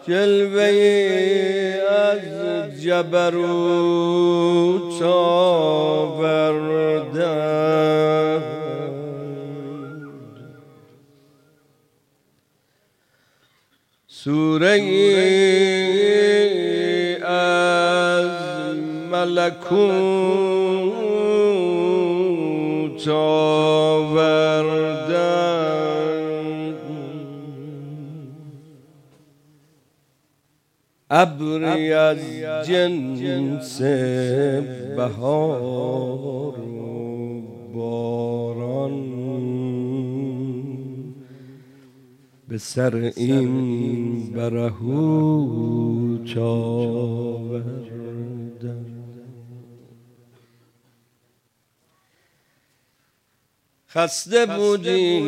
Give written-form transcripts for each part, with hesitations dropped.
جلوه‌ای از جبروت آوردند، سوره‌ای از ملکوت آوردند، ابری از جنس بهار و باران به سر این برهوت آوردند. خسته بودی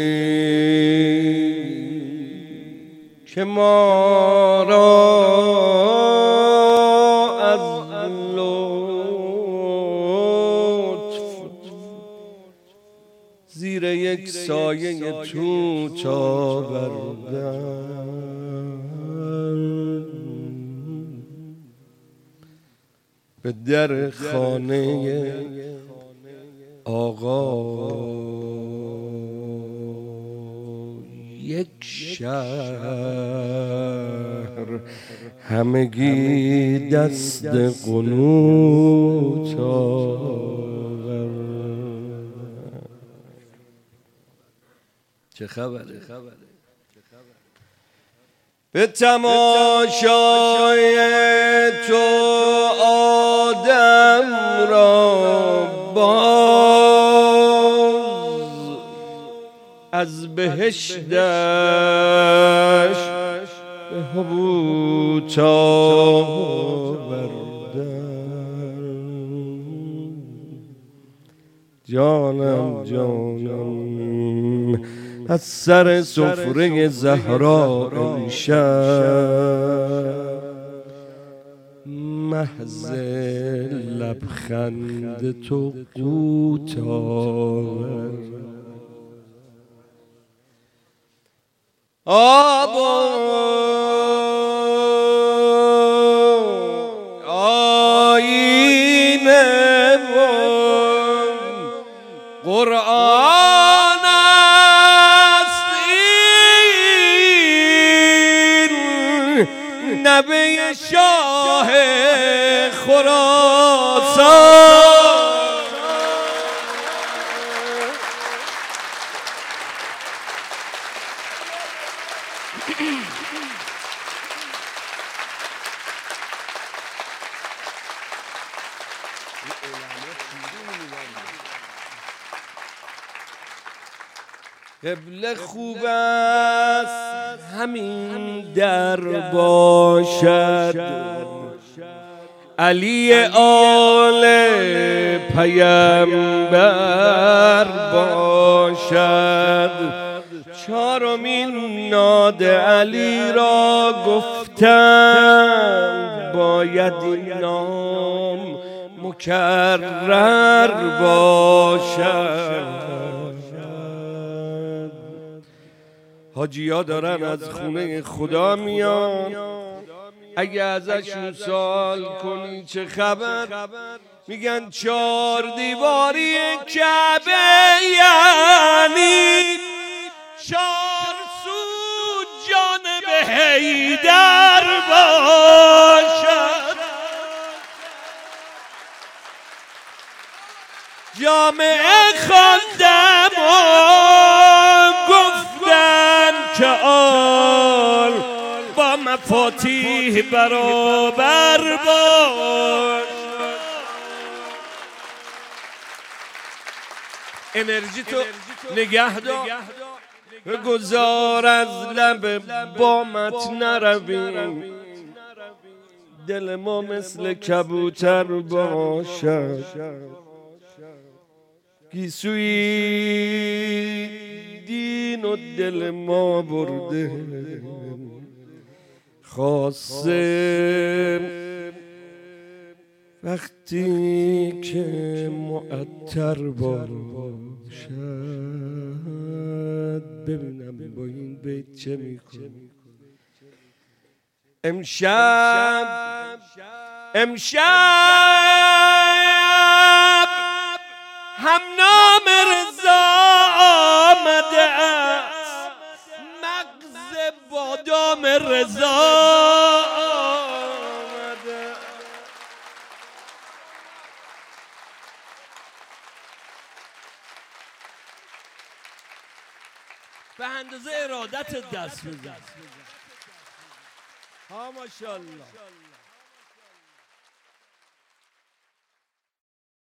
که ما را از لطف زیر یک سایه توت آوردند، به در خانه آقا یک شهر همگی دست قنوت آوردند. چه خبره؟ به تماشای تو آدم را باز از بهشتش به حبوط آوردند. جانم از سر سفره زهرا امشب محض لبخند تو قوت آورد. آب آیینه و قرآن است این، نبی شاه خراسان. قبله خوب است همین در باشد، علی آل پیمبر باشد. چهارمین ناد علی را گفتم باید این نام مکرر باشد. حاجی‌ها دارن از خونه خدا میان، اگه ازشون سوال کنی چه خبر میگن چار دیواری کعبه یعنی چار سو جانب حیدر باشد. جامعه خواندم و گفتن که آل با مفاتیح برابر باش. انرژی تو نگه دار، گذار از لب بامت نرویم، دل ما مثل کبوتر باشد. گیسوی دین و دل ما برده، خاصه وقتی که معطر باشد. ببینم با این بیت چه میکنی. امشب همنام رضا آمده است، مغز بادام رضا آمده. به اندازه ارادت دست بزن. ها ماشاءالله.